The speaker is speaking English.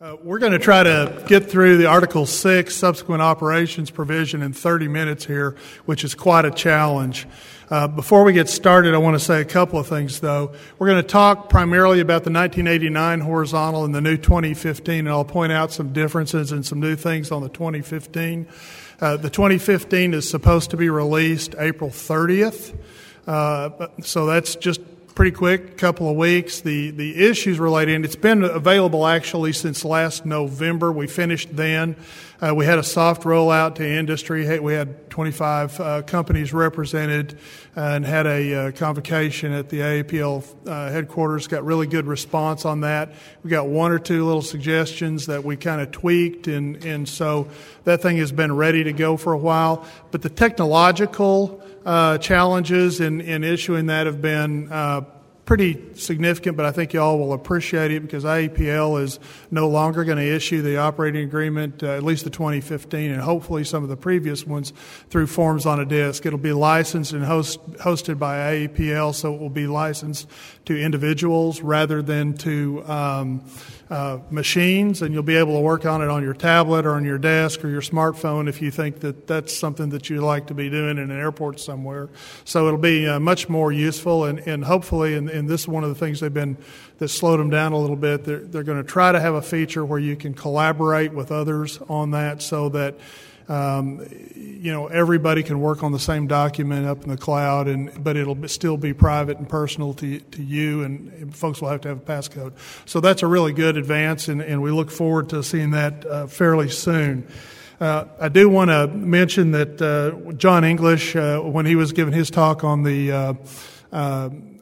We're going to try to get through the Article 6 subsequent operations provision in 30 minutes here, which is quite a challenge. Before we get started, I want to say a couple of things, though. We're going to talk primarily about the 1989 horizontal and the new 2015, and I'll point out some differences and some new things on the 2015. The 2015 is supposed to be released April 30th, so that's just pretty quick, couple of weeks. The issues related, it's been available actually since last November. We finished then. We had a soft rollout to industry. We had 25 companies represented and had a convocation at the AAPL headquarters. Got really good response on that. We got one or two little suggestions that we kind of tweaked, and so that thing has been ready to go for a while. But the technological challenges in issuing that have been pretty significant, but I think you all will appreciate it because AAPL is no longer going to issue the operating agreement, at least the 2015, and hopefully some of the previous ones, through forms on a disk. It'll be licensed and hosted by AAPL, so it will be licensed to individuals rather than to machines, and you'll be able to work on it on your tablet or on your desk or your smartphone if you think that that's something that you like to be doing in an airport somewhere. So it'll be much more useful, and hopefully, and this is one of the things that slowed them down a little bit, they're going to try to have a feature where you can collaborate with others on that so that everybody can work on the same document up in the cloud, but it'll still be private and personal to you, and folks will have to have a passcode. So that's a really good advance, and we look forward to seeing that fairly soon. I do want to mention that John English, when he was giving his talk on the